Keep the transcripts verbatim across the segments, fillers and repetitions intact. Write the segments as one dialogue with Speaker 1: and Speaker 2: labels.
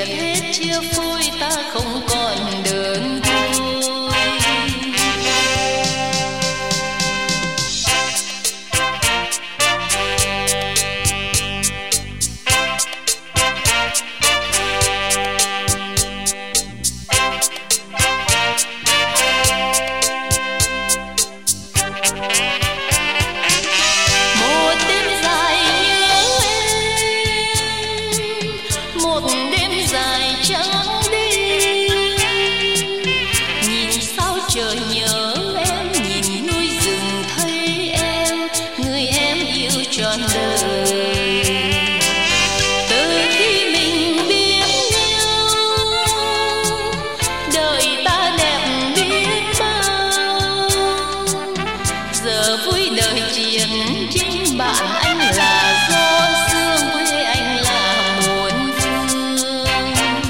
Speaker 1: Việt hết chia phôi, ta không còn đơn côi.
Speaker 2: Trời nhớ em, nhìn núi rừng thấy em, người em yêu trọn đời. Từ khi mình biết nhau, đời ta đẹp biết bao. Giờ vui đời chuyện chính bạn anh là gió sương, quê anh là muôn phương.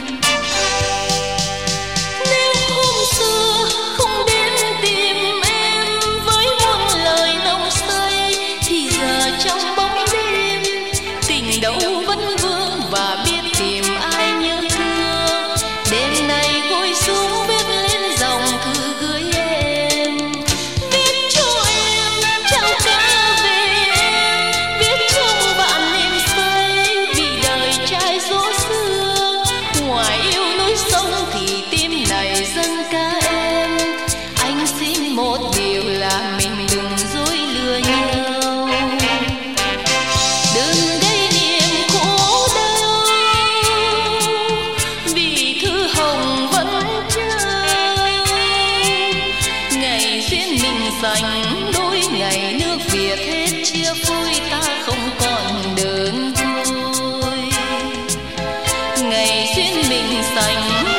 Speaker 2: Nếu hôm xưa không đến tìm em với muôn lời nồng say, thì giờ trong bóng đêm tình đâu vẫn vương và biết tìm ai nhớ thương. Đêm nay gối xuống viết lên dòng thư gửi em, viết cho em trao ca về em, viết trong vạn niềm say vì đời trai gió xưa. Ngoài yêu núi sông thì tim này dâng ca em. Anh xin một điều là mình đừng dối lừa nhau, đừng gây niềm khổ đau, vì thư hồng vẫn chờ. Ngày duyên mình dành đôi, ngày nước Việt hết chia phôi, ta không còn đơn côi. Ngày duyên mình dành